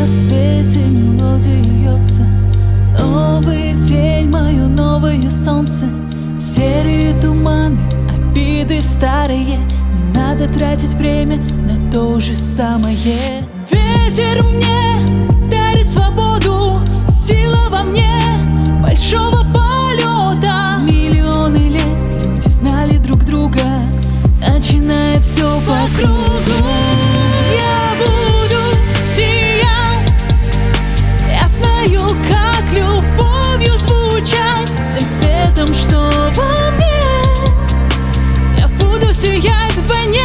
рассвете мелодия льется. Новый день, мое новое солнце. Серые туманы, обиды старые. Не надо тратить время на то же самое. Ветер мне дарит свободу, сила во мне большого полета. Миллионы лет люди знали друг друга, начиная все по кругу. Я буду сиять, я знаю, как любовью звучать, тем светом, что во мне. Я буду сиять вдвойне.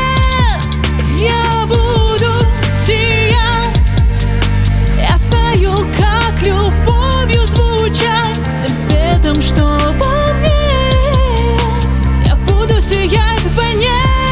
Я буду сиять, я знаю, как любовью звучать, тем светом, что во мне. Я буду сиять вдвойне.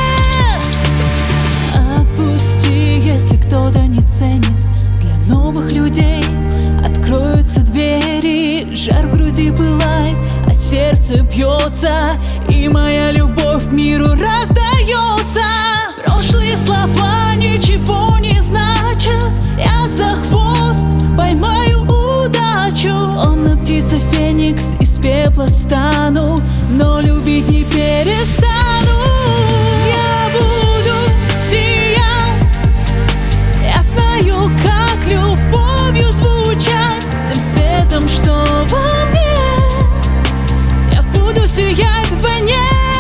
Отпусти, если кто-то не ценит. Для новых людей откроются двери. Жар в груди пылает, а сердце бьется, и моя любовь миру раздается. Прошлые слова ничего не значат. Я за хвост поймаю удачу. Словно птица феникс из пепла стану, но любить не перестану. Я буду сиять, я знаю, как любовью звучать, тем светом, что во мне. Я буду сиять вдвойне.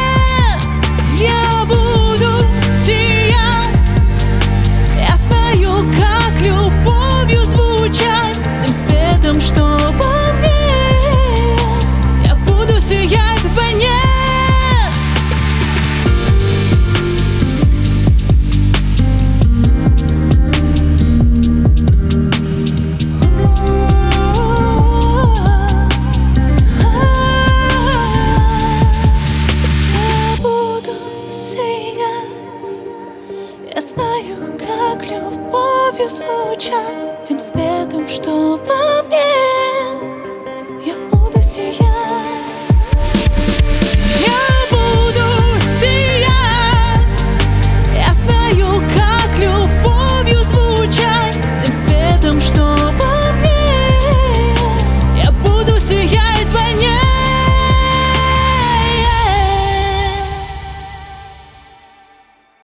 Я буду сиять, я знаю, как любовью звучать, тем светом, что во мне. Я буду сиять вдвойне. Я знаю, как любовью звучать, тем светом, что во мне.